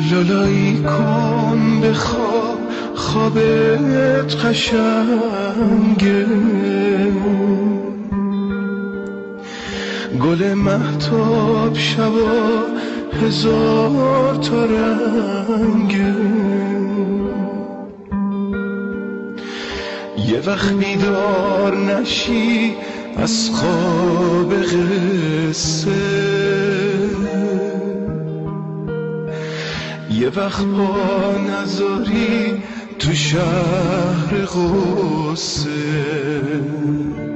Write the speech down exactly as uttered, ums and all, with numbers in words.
لالایی کن به خواب، خوابت قشنگه، گل مهتاب شبا هزار تا رنگه. یه وقت بیدار نشی از خواب قصه، یه وقت پا نذاری تو شهر غصه.